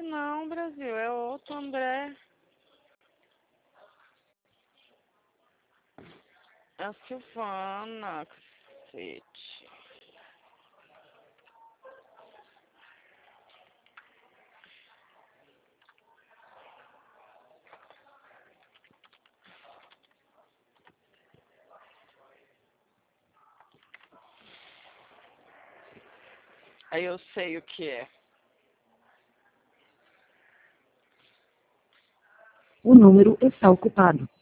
não, Brasil. É outro André. É a Silvana, cacete. Aí eu sei o que é. O número está ocupado.